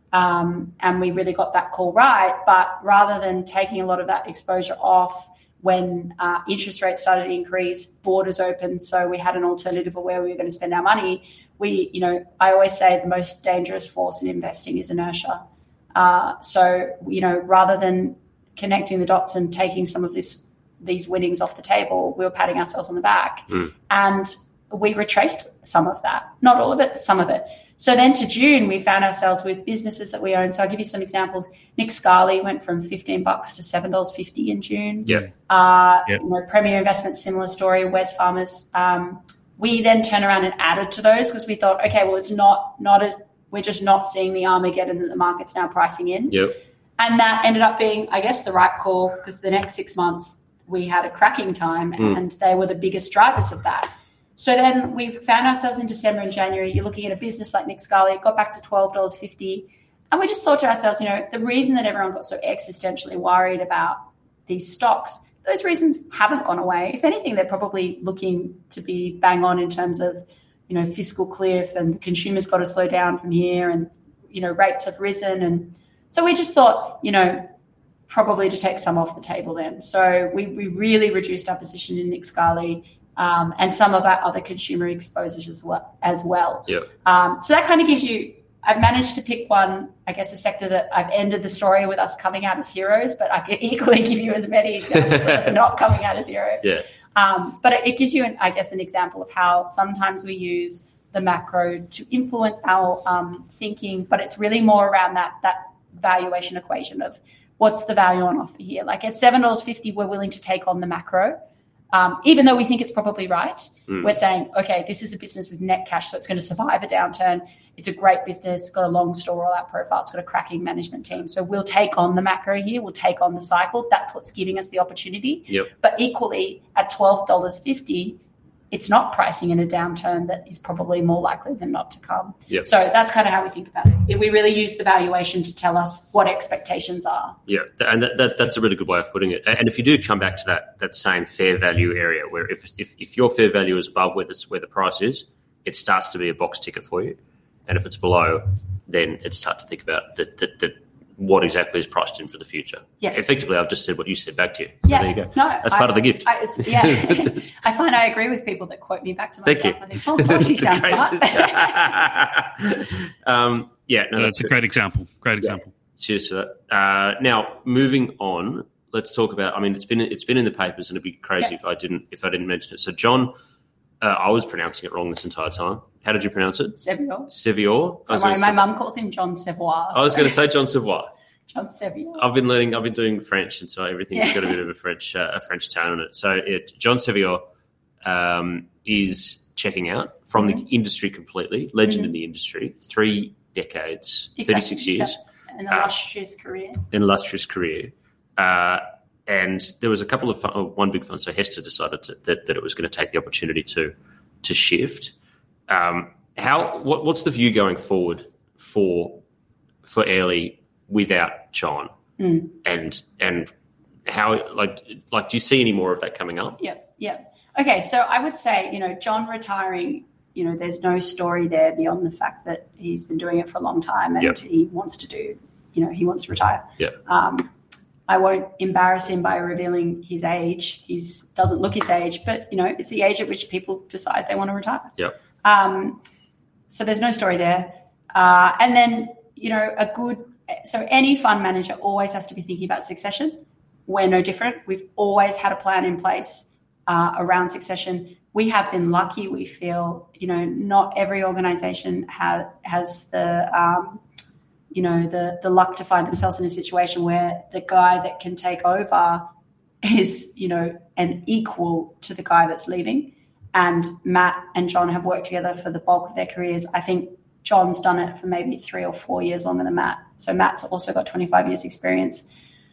Um, and we really got that call right. But rather than taking a lot of that exposure off when uh, interest rates started to increase, borders opened, so we had an alternative of where we were going to spend our money, we, you know, I always say the most dangerous force in investing is inertia. Uh, so, you know, rather than connecting the dots and taking some of this these winnings off the table, we were patting ourselves on the back. Mm. And we retraced some of that, not all of it, some of it. So then to June, we found ourselves with businesses that we own. So I'll give you some examples. Nick Scali went from fifteen bucks to seven dollars fifty in June. Yeah. Uh, yep. You know, Premier Investments, similar story. Wes Farmers. Um, we then turned around and added to those because we thought, okay, well, it's not not as we're just not seeing the Armageddon that the market's now pricing in. Yep. And that ended up being, I guess, the right call because the next six months we had a cracking time mm. and they were the biggest drivers of that. So then we found ourselves in December and January. You're looking at a business like Nick Scali, it got back to twelve dollars fifty. And we just thought to ourselves, you know, the reason that everyone got so existentially worried about these stocks, those reasons haven't gone away. If anything, they're probably looking to be bang on in terms of, you know, fiscal cliff and the consumer's got to slow down from here and, you know, rates have risen. And so we just thought, you know, probably to take some off the table then. So we, we really reduced our position in Nick Scali um, and some of our other consumer exposures as well. As well. Yep. Um, so that kind of gives you, I've managed to pick one, I guess, a sector that I've ended the story with us coming out as heroes, but I could equally give you as many examples of us not coming out as heroes. Yeah. Um, but it gives you, an, I guess, an example of how sometimes we use the macro to influence our um, thinking, but it's really more around that that valuation equation of what's the value on offer here. Like at seven dollars fifty, we're willing to take on the macro. Um, even though we think it's probably right, mm. we're saying, okay, this is a business with net cash, so it's going to survive a downturn. It's a great business, got a long store rollout profile, it's got a cracking management team. So we'll take on the macro here, we'll take on the cycle. That's what's giving us the opportunity. Yep. But equally, at twelve dollars fifty, it's not pricing in a downturn that is probably more likely than not to come. Yep. So that's kind of how we think about it. We really use the valuation to tell us what expectations are. Yeah, and that, that, that's a really good way of putting it. And if you do come back to that that same fair value area, where if if, if your fair value is above where, this, where the price is, it starts to be a box ticket for you. And if it's below, then it's start to think about that, that, that what exactly is priced in for the future. Yes. Effectively, I've just said what you said back to you. So yeah. there you go. No, That's I, part of the gift. I, it's, yeah. I find I agree with people that quote me back to myself. Thank you. I think, oh, God, she sounds smart. um, yeah, no, no, that's it's a great example. Great example. Yeah. Cheers for that. Uh, now, moving on, let's talk about. I mean, it's been it's been in the papers, and it'd be crazy yeah. if I didn't if I didn't mention it. So, John, uh, I was pronouncing it wrong this entire time. How did you pronounce it? Sevior. Sevior. My, my mum calls him John Sevois. I was going to say John Sevois. John Sevior. I've been learning. I've been doing French, and so everything's yeah. got a bit of a French uh, a French tone on it. So, it, John Sevior um, is checking out from mm-hmm. the industry completely. Legend mm-hmm. in the industry. Three decades, exactly. thirty-six years. Yeah. An illustrious uh, career. An illustrious career. Uh, and there was a couple of fun, oh, one big fund. So Hester decided to, that that it was going to take the opportunity to to shift. Um, how what, what's the view going forward for for Airlie without John? Mm. And and how like like do you see any more of that coming up? Yeah, yeah. Okay, so I would say, you know, John retiring, you know, there's no story there beyond the fact that he's been doing it for a long time and yep. he wants to do, you know, he wants to retire. Yeah. Um, I won't embarrass him by revealing his age. He doesn't look his age, but, you know, it's the age at which people decide they want to retire. Yeah. Um, so there's no story there. Uh, and then, you know, a good, so any fund manager always has to be thinking about succession. We're no different. We've always had a plan in place uh, around succession. We have been lucky, we feel, you know, not every organization ha- has the, um, you know, the the luck to find themselves in a situation where the guy that can take over is, you know, an equal to the guy that's leaving. And Matt and John have worked together for the bulk of their careers. I think John's done it for maybe three or four years longer than Matt. So Matt's also got twenty-five years experience.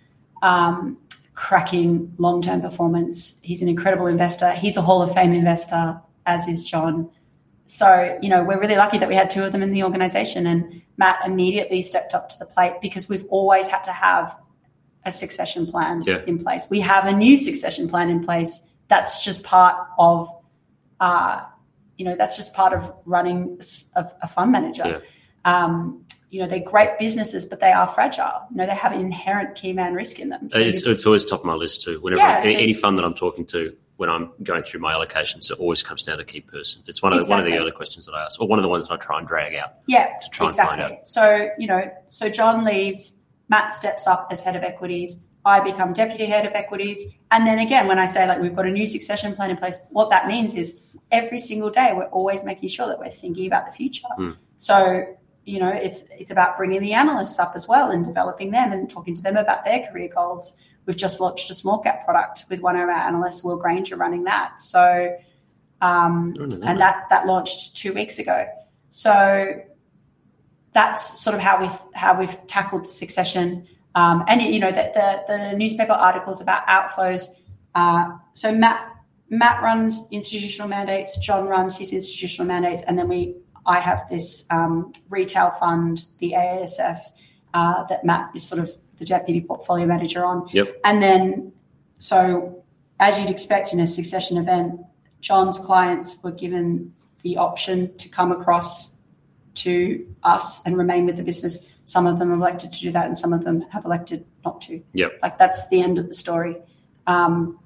Um, cracking long-term performance. He's an incredible investor. He's a Hall of Fame investor, as is John. So, you know, we're really lucky that we had two of them in the organization, and Matt immediately stepped up to the plate because we've always had to have a succession plan yeah. in place. We have a new succession plan in place. That's just part of, uh, you know, that's just part of running a, a fund manager. Yeah. Um, you know, they're great businesses, but they are fragile. You know, they have an inherent key man risk in them. So it's, it's always top of my list too. Whenever yeah, any, so, any fund that I'm talking to, when I'm going through my allocations, it always comes down to key person. It's one of the, exactly. one of the early questions that I ask, or one of the ones that I try and drag out. Yeah, to try exactly. and find out. So, you know, so John leaves, Matt steps up as head of equities, I become deputy head of equities. And then again, when I say like we've got a new succession plan in place, what that means is every single day we're always making sure that we're thinking about the future. Mm. So, you know, it's it's about bringing the analysts up as well and developing them and talking to them about their career goals. We've just launched a small cap product with one of our analysts, Will Granger, running that. So, um, oh, no, and that that launched two weeks ago. So that's sort of how we've how we've tackled the succession. Um, and you know that the the newspaper articles about outflows. Uh, so Matt Matt runs institutional mandates, John runs his institutional mandates, and then we. I have this um, retail fund, the A A S F, uh, that Matt is sort of the deputy portfolio manager on. Yep. And then, so as you'd expect in a succession event, John's clients were given the option to come across to us and remain with the business. Some of them elected to do that and some of them have elected not to. Yep. Like that's the end of the story. Um,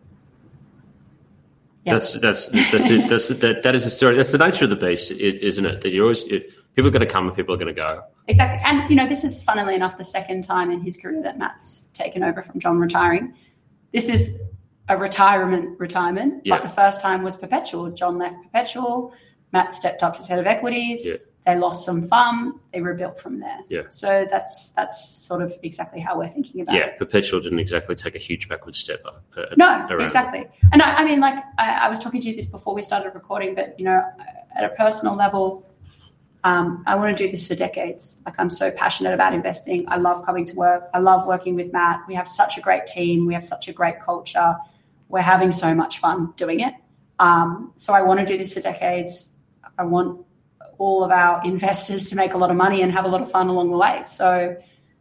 Yeah. That's that's that's it. That's that. That is the story. That's the nature of the beast, isn't it? That you always it, people are going to come and people are going to go. Exactly, and you know this is funnily enough the second time in his career that Matt's taken over from John retiring. This is a retirement retirement, yeah. but the first time was Perpetual. John left Perpetual. Matt stepped up as head of equities. Yeah. they lost some farm, they rebuilt from there. Yeah. So that's that's sort of exactly how we're thinking about yeah, it. Perpetual didn't exactly take a huge backward step. Uh, no, around exactly. It. And I, I mean, like I, I was talking to you this before we started recording, but, you know, at a personal level, um, I want to do this for decades. Like, I'm so passionate about investing. I love coming to work. I love working with Matt. We have such a great team. We have such a great culture. We're having so much fun doing it. Um, so I want to do this for decades. I want all of our investors to make a lot of money and have a lot of fun along the way. So,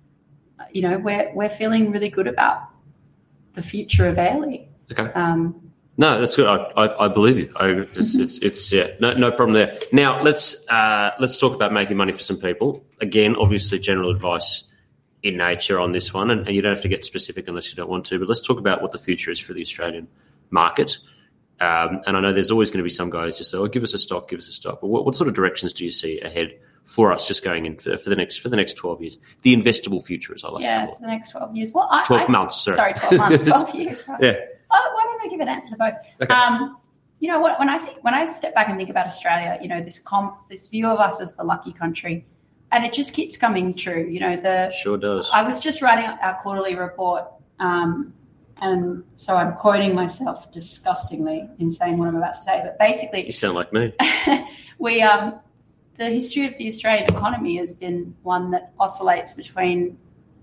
you know, we're we're feeling really good about the future of Airlie. Okay. Um, no, that's good. I, I, I believe you. I, it's, it's, it's yeah, no, no problem there. Now let's uh, let's talk about making money for some people. Again, obviously, general advice in nature on this one, and, and you don't have to get specific unless you don't want to. But let's talk about what the future is for the Australian market. Um, and I know there's always going to be some guys just say, "Oh, give us a stock, give us a stock." But what, what sort of directions do you see ahead for us, just going in for, for the next for the next twelve years? The investable future, as I like yeah, to call it. for the next twelve years. Well, I, twelve I, months. Sorry, sorry, twelve months, twelve years. Sorry. Yeah. Oh, why don't I give an answer to both? Okay. Um, you know, when I think when I step back and think about Australia, you know, this com- this view of us as the lucky country, and it just keeps coming true. You know, the sure does. I was just writing our quarterly report. Um, And so I'm quoting myself disgustingly in saying what I'm about to say. But basically, you sound like me. we um, the history of the Australian economy has been one that oscillates between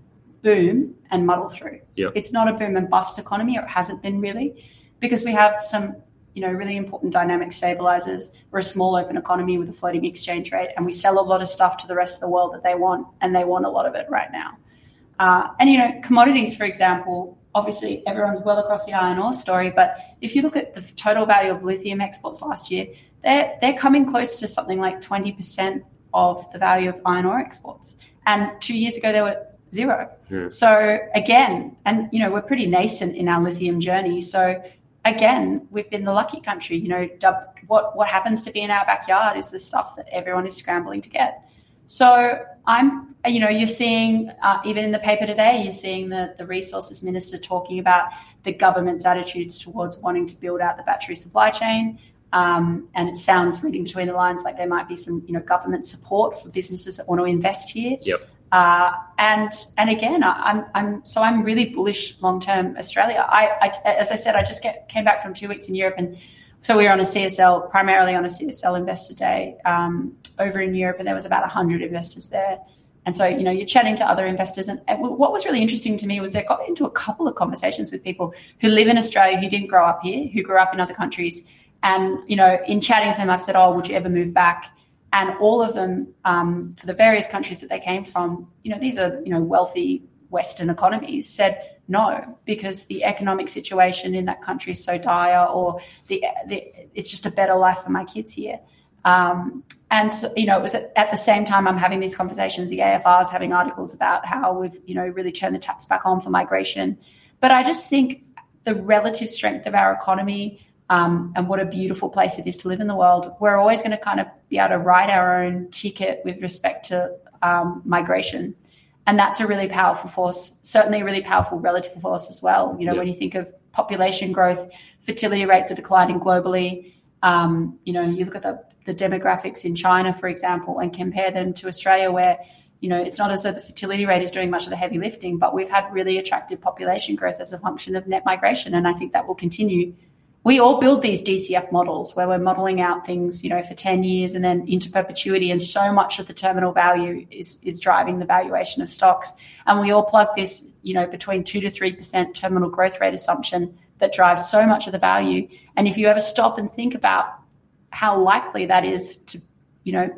boom and muddle through. Yep. It's not a boom and bust economy, or it hasn't been really, because we have some, you know, really important dynamic stabilizers. We're a small open economy with a floating exchange rate, and we sell a lot of stuff to the rest of the world that they want, and they want a lot of it right now. Uh, and, you know, commodities, for example, obviously everyone's well across the iron ore story, but if you look at the total value of lithium exports last year, they're, they're coming close to something like twenty percent of the value of iron ore exports. And two years ago, they were zero. Yeah. So again, and, you know, we're pretty nascent in our lithium journey. So again, we've been the lucky country. You know, what, what happens to be in our backyard is the stuff that everyone is scrambling to get. So I'm, you know, you're seeing, uh, even in the paper today, you're seeing the, the resources minister talking about the government's attitudes towards wanting to build out the battery supply chain. Um, and it sounds, reading between the lines, like there might be some, you know, government support for businesses that want to invest here. Yep. Uh, and and again, I, I'm I'm so I'm really bullish long term Australia. I, I as I said, I just get, came back from two weeks in Europe, and so we were on a C S L, primarily on a C S L investor day um, over in Europe, and there was about one hundred investors there. And so, you know, you're chatting to other investors. And, and what was really interesting to me was I got into a couple of conversations with people who live in Australia, who didn't grow up here, who grew up in other countries. And, you know, in chatting to them, I've said, oh, would you ever move back? And all of them, um, for the various countries that they came from, you know, these are, you know, wealthy Western economies, said no, because the economic situation in that country is so dire, or the, the it's just a better life for my kids here. Um, and, so, you know, it was at, at the same time I'm having these conversations, the A F R is having articles about how we've, you know, really turned the taps back on for migration. But I just think the relative strength of our economy, um, and what a beautiful place it is to live in the world, we're always going to kind of be able to write our own ticket with respect to um, migration. And that's a really powerful force, certainly a really powerful relative force as well. You know, yeah. When you think of population growth, fertility rates are declining globally. Um, you know, you look at the, the demographics in China, for example, and compare them to Australia, where, you know, it's not as though the fertility rate is doing much of the heavy lifting, but we've had really attractive population growth as a function of net migration. And I think that will continue. We all build these D C F models where we're modeling out things, you know, for ten years and then into perpetuity. And so much of the terminal value is, is driving the valuation of stocks. And we all plug this, you know, between two to three percent terminal growth rate assumption that drives so much of the value. And if you ever stop and think about how likely that is to, you know,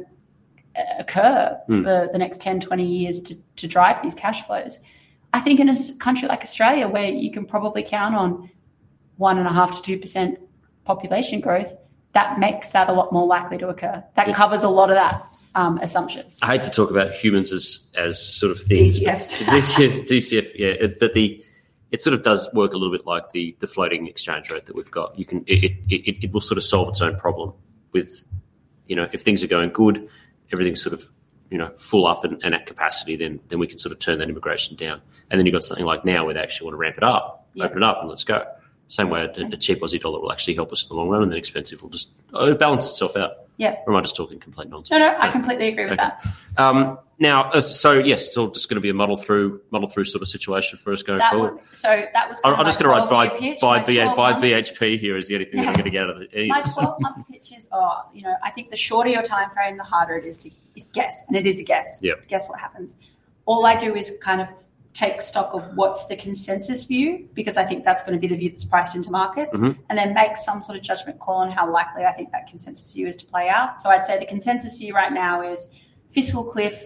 occur mm. for the next ten, twenty years to, to drive these cash flows, I think in a country like Australia, where you can probably count on one and a half to two percent population growth, that makes that a lot more likely to occur. That yeah. covers a lot of that um, assumption. I hate to talk about humans as as sort of things. D C Fs. D C F, D C F, yeah, it, but the it sort of does work a little bit like the the floating exchange rate that we've got. You can it it, it will sort of solve its own problem with, you know, if things are going good, everything's sort of, you know, full up and, and at capacity, then then we can sort of turn that immigration down. And then you've got something like now where they actually want to ramp it up, yep. open it up, and let's go. Same way a, a cheap Aussie dollar will actually help us in the long run, and then expensive will just oh, balance itself out. Yeah. Or am I just talking complete nonsense? No, no, yeah. I completely agree with okay. that. Um, now, uh, so yes, it's all just going to be a muddle through, muddle through sort of situation for us going that forward. Was, so that was. Kind I'm of just going to write buy, pitch, buy, B, buy months. B H P here is the only thing yeah. that I'm going to get out of it. My twelve-month pitch is, oh, you know, I think the shorter your time frame, the harder it is to is guess, and it is a guess. Yep. Guess what happens. All I do is kind of take stock of what's the consensus view, because I think that's going to be the view that's priced into markets, mm-hmm. and then make some sort of judgment call on how likely I think that consensus view is to play out. So I'd say the consensus view right now is fiscal cliff,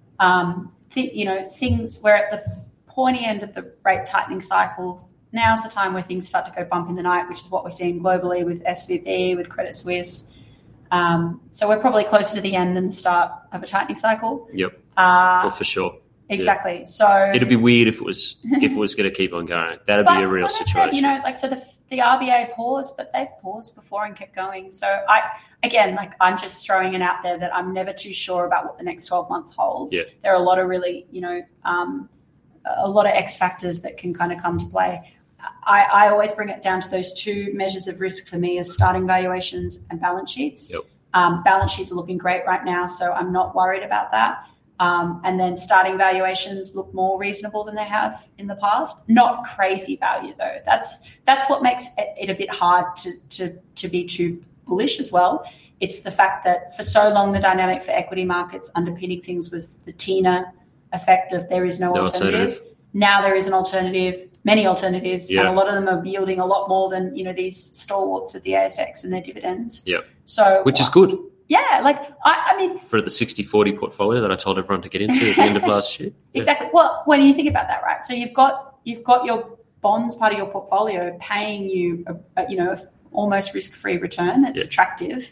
um, th- you know, things we're at the pointy end of the rate tightening cycle. Now's the time where things start to go bump in the night, which is what we're seeing globally with S V B, with Credit Suisse. Um, so we're probably closer to the end than the start of a tightening cycle. Yep, uh, well, for sure. Exactly. Yeah. So it'd be weird if it was if it was going to keep on going. That'd but, be a real like situation. I said, you know, like so the the R B A paused, but they've paused before and kept going. So I again, like I'm just throwing it out there that I'm never too sure about what the next twelve months holds. Yeah. There are a lot of really, you know, um, a lot of X factors that can kind of come to play. I, I always bring it down to those two measures of risk for me as starting valuations and balance sheets. Yep. Um, balance sheets are looking great right now, so I'm not worried about that. Um, and then starting valuations look more reasonable than they have in the past. Not crazy value though. That's that's what makes it a bit hard to to to be too bullish as well. It's the fact that for so long the dynamic for equity markets underpinning things was the Tina effect of there is no, no alternative. alternative. Now there is an alternative, many alternatives, yeah. and a lot of them are yielding a lot more than, you know, these stalwarts of the A S X and their dividends. Yeah. So which is good. Yeah, like I, I mean, for the sixty forty portfolio that I told everyone to get into at the end of last year. Yeah. Exactly. Well, when you think about that, right? So you've got you've got your bonds part of your portfolio paying you, a, a, you know, a almost risk-free return that's yeah. attractive.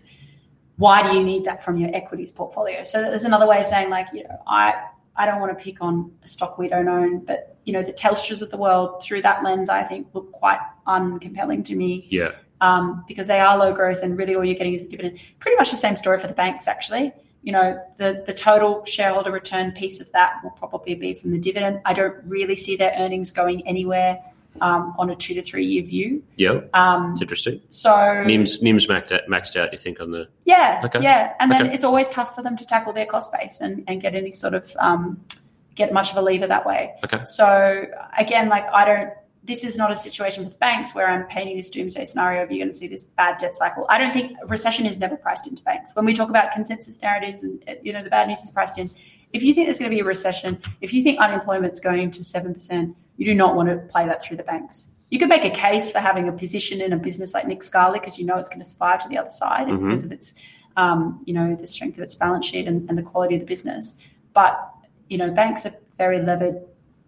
Why do you need that from your equities portfolio? So there's another way of saying, like, you know, I I don't want to pick on a stock we don't own, but you know, the Telstras of the world through that lens, I think look quite uncompelling to me. Yeah. Um, because they are low growth and really all you're getting is a dividend. Pretty much the same story for the banks, actually. You know, the, the total shareholder return piece of that will probably be from the dividend. I don't really see their earnings going anywhere um, on a two to three year view. Yeah, um, it's interesting. So M I M's, M I M's maxed out, maxed out, you think, on the... Yeah, okay. yeah. And then okay. it's always tough for them to tackle their cost base and, and get any sort of, um, get much of a lever that way. Okay. So, again, like I don't, this is not a situation with banks where I'm painting this doomsday scenario of you're going to see this bad debt cycle. I don't think recession is never priced into banks. When we talk about consensus narratives and, you know, the bad news is priced in, if you think there's going to be a recession, if you think unemployment's going to seven percent, you do not want to play that through the banks. You could make a case for having a position in a business like Nick Scali because you know it's going to survive to the other side mm-hmm. because of its, um, you know, the strength of its balance sheet and, and the quality of the business. But, you know, banks are very levered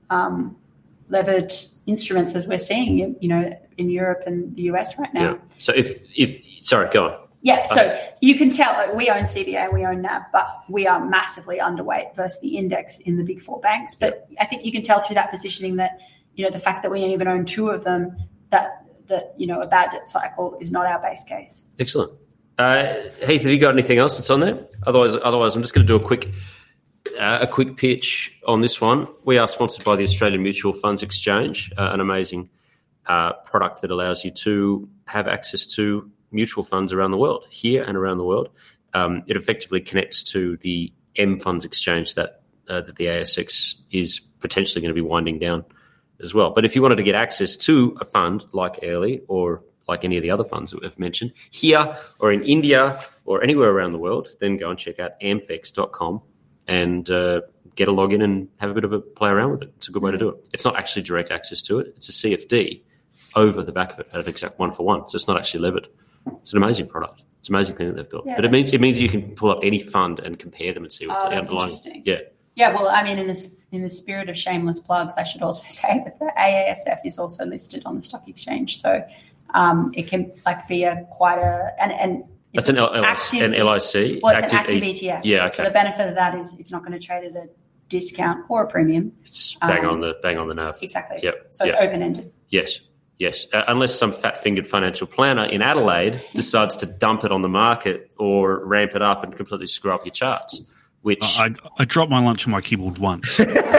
um levered instruments as we're seeing, you know, in Europe and the U S right now. Yeah. So if, if sorry, go on. Yeah, so okay. You can tell like, we own C B A and we own N A B, but we are massively underweight versus the index in the big four banks. But yeah. I think you can tell through that positioning that, you know, the fact that we even own two of them, that, that you know, a bad debt cycle is not our base case. Excellent. Uh, Heath, have you got anything else that's on there? Otherwise, otherwise, I'm just going to do a quick... Uh, a quick pitch on this one. We are sponsored by the Australian Mutual Funds Exchange, uh, an amazing uh, product that allows you to have access to mutual funds around the world, here and around the world. Um, it effectively connects to the M Funds Exchange that uh, that the A S X is potentially going to be winding down as well. But if you wanted to get access to a fund like Airlie or like any of the other funds that we've mentioned, here or in India or anywhere around the world, then go and check out amfex dot com. And uh, get a login and have a bit of a play around with it. It's a good way to do it. It's not actually direct access to it. It's a C F D over the back of it at an exact one for one. So it's not actually levered. It's an amazing product. It's an amazing thing that they've built. Yeah, but it means it means you can pull up any fund and compare them and see what's oh, the that's underlying. Interesting. Yeah. Yeah, well, I mean, in this in the spirit of shameless plugs, I should also say that the A A S F is also listed on the stock exchange. So um, it can like be a quite a and and That's an, L- active, an L I C? Well, it's active an active E T F. Yeah, okay. So the benefit of that is it's not going to trade at a discount or a premium. It's bang um, on the bang on the nerve. Exactly. Yep. So it's yep. open-ended. Yes, yes. Uh, unless some fat-fingered financial planner in Adelaide decides to dump it on the market or ramp it up and completely screw up your charts, which... I, I dropped my lunch on my keyboard once.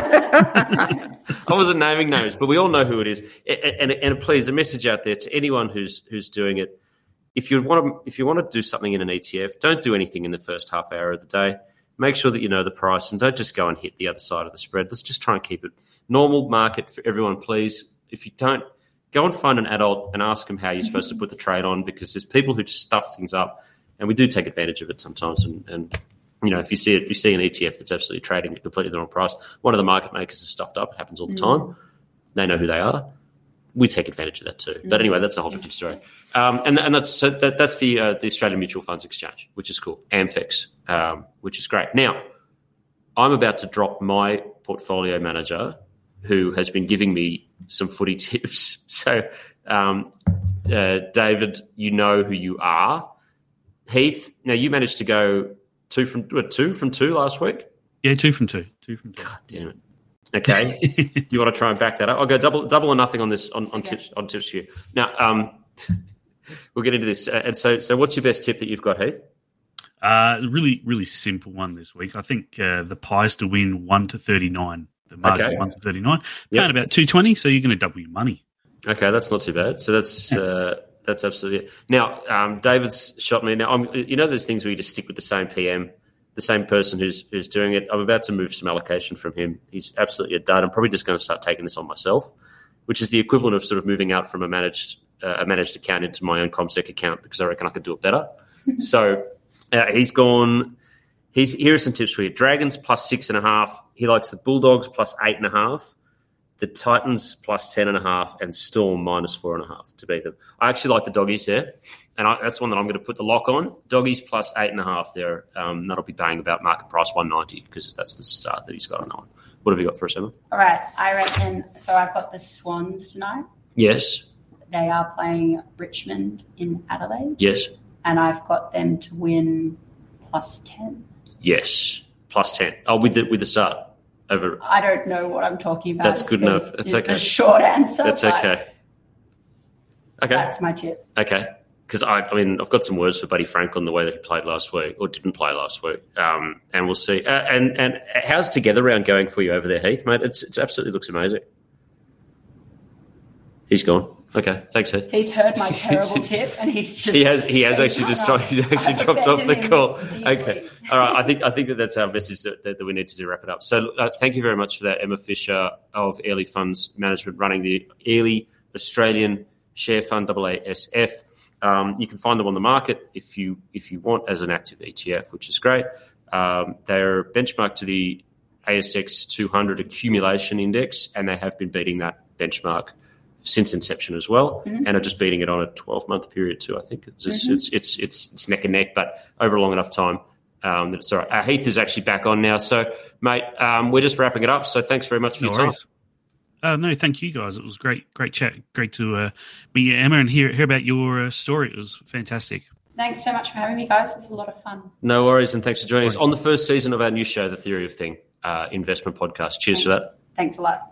I wasn't naming names, but we all know who it is. And, and, and please, a message out there to anyone who's who's doing it. if you want to if you want to do something in an E T F, don't do anything in the first half hour of the day. Make sure that you know the price and don't just go and hit the other side of the spread. Let's just try and keep it normal market for everyone, please. If you don't, go and find an adult and ask them how you're supposed to put the trade on, because there's people who just stuff things up, and we do take advantage of it sometimes. And, and you know, if you see it, if you see an E T F that's absolutely trading at completely the wrong price, one of the market makers is stuffed up. It happens all the time. Mm. They know who they are. We take advantage of that too. Mm. But anyway, that's a whole different story. Um, and and that's so that, that's the uh, the Australian Mutual Funds Exchange, which is cool. AmFEX, um, which is great. Now, I'm about to drop my portfolio manager, who has been giving me some footy tips. So, um, uh, David, you know who you are. Heath, now you managed to go two from what, two from two last week. Yeah, two from two. Two from two. God damn it. Okay, do you want to try and back that up? I'll go double double or nothing on this on, on okay. tips on tips for you. Now, um, we'll get into this. Uh, and so, so what's your best tip that you've got, Heath? Uh, really, really simple one this week. I think uh, the Pies to win one to thirty nine. The margin okay. one to thirty nine. Yep. Paying about two twenty. So you're going to double your money. Okay, that's not too bad. So that's yeah. uh, that's absolutely it. Now, um, David's shot me. Now, I'm, you know, there's things where you just stick with the same P M. The same person who's who's doing it. I'm about to move some allocation from him. He's absolutely a dud. I'm probably just going to start taking this on myself, which is the equivalent of sort of moving out from a managed uh, a managed account into my own CommSec account, because I reckon I could do it better. So uh, he's gone. He's here are some tips for you. Dragons plus six and a half. He likes the Bulldogs plus eight and a half, the Titans plus ten and a half, and Storm minus four and a half to beat them. I actually like the doggies there. And I, that's one that I'm going to put the lock on. Doggies plus eight and a half there. Um, that'll be paying about market price one ninety, because that's the start that he's got on that one. What have you got for us, Emma? All right. I reckon, so I've got the Swans tonight. Yes. They are playing Richmond in Adelaide. Yes. And I've got them to win plus ten. Yes. Plus ten. Oh, with the, with the start. Over. I don't know what I'm talking about. That's good the, enough. That's okay. The short answer. That's okay. Okay. That's my tip. Okay. Because, I, I mean, I've got some words for Buddy Franklin, the way that he played last week, or didn't play last week, um, and we'll see. Uh, and and how's Together Round going for you over there, Heath, mate? It's it's absolutely looks amazing. He's gone. Okay, thanks, Heath. He's heard my terrible tip, and he's just he has he has actually just dropped, he's actually dropped off the call. Deeply. Okay, all right. I think I think that that's our message that, that, that we need to do wrap it up. So uh, thank you very much for that, Emma Fisher of Airlie Funds Management, running the Airlie Australian Share Fund A A S F. Um, you can find them on the market if you if you want as an active E T F, which is great. Um, they're benchmarked to the A S X two hundred accumulation index, and they have been beating that benchmark since inception as well, mm-hmm. and are just beating it on a twelve-month period too. I think it's just, mm-hmm. it's, it's it's it's neck and neck, but over a long enough time um, that it's all right. Uh, Heath is actually back on now, so mate, um, we're just wrapping it up. So thanks very much for no your worries. time. Uh, no, thank you guys. It was great, great chat. Great to uh, meet Emma and hear hear about your uh, story. It was fantastic. Thanks so much for having me, guys. It was a lot of fun. No worries, and thanks for joining us on the first season of our new show, The Theory of Thing uh, Investment Podcast. Cheers Thanks. for that. Thanks a lot.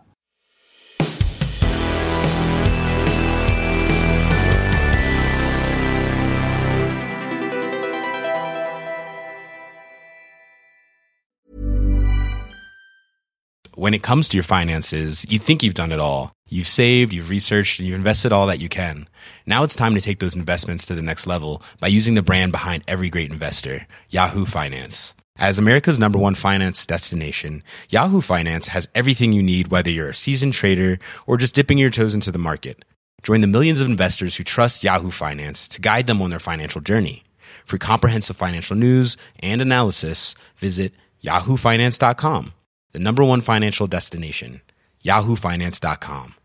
When it comes to your finances, you think you've done it all. You've saved, you've researched, and you've invested all that you can. Now it's time to take those investments to the next level by using the brand behind every great investor, Yahoo Finance. As America's number one finance destination, Yahoo Finance has everything you need, whether you're a seasoned trader or just dipping your toes into the market. Join the millions of investors who trust Yahoo Finance to guide them on their financial journey. For comprehensive financial news and analysis, visit yahoo finance dot com. The number one financial destination, yahoo finance dot com.